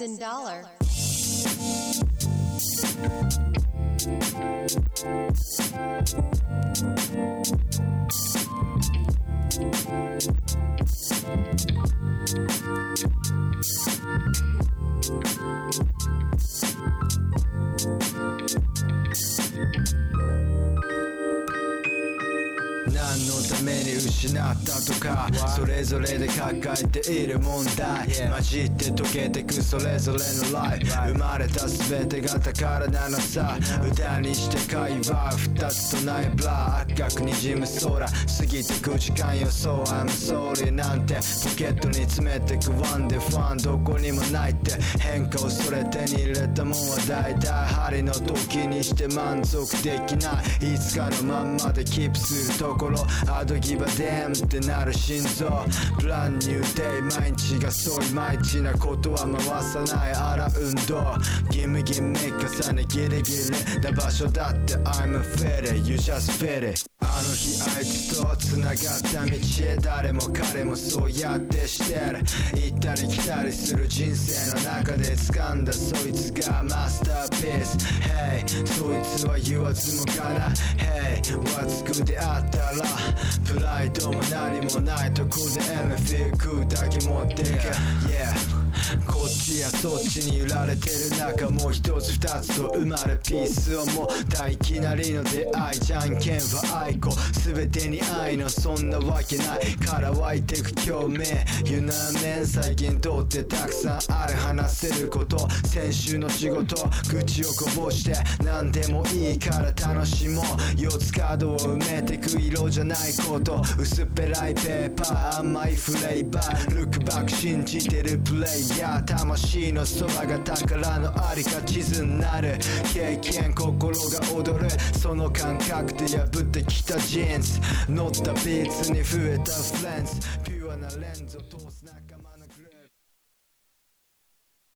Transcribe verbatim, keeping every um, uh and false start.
thousand dollars. 何のために失ったとかそれぞれで抱えている問題混じって溶けてくそれぞれのライフ生まれた全てが宝なのさ歌にして会話二つとないブラ赤く滲む空過ぎてく時間予想 I'm sorry なんてポケットに詰めてくワンでファンどこにもないって変化をそれ手に入れたもんは大体針の時にして満足できないいつかのまんまでキープするところアドギバデンってなる心臓ブランニューデイ毎日がそういまいちなことは回さないあら運動ギムギム重ねギリギリな場所だって I'm a fitty You just fit itあの日あいつと繋がった道へ誰も彼もそうやってしてる行ったり来たりする人生の中で掴んだそいつがマスターピース Hey そいつは言わずもがな Hey What's good であったらプライドも何もないとこで エムフィー 食うだけ持っていく Yeah こっちやそっちに揺られてる中もう一つ二つと生まれピースを持ったいきなりの出会いじゃんけんは愛子全てに愛のそんなわけないから湧いてく共鳴 You know what I mean 最近どうってたくさんある話せること先週の仕事口をこぼして何でもいいから楽しもう四つ角を埋めてく色じゃないこと薄っぺらいペーパー甘いフレーバールックバック信じてるプレイヤー魂の空が宝のありか地図になる経験心が踊るその感覚で破ってきたジーンズ乗ったビーツに増えたフレンズピュアなレンズを通す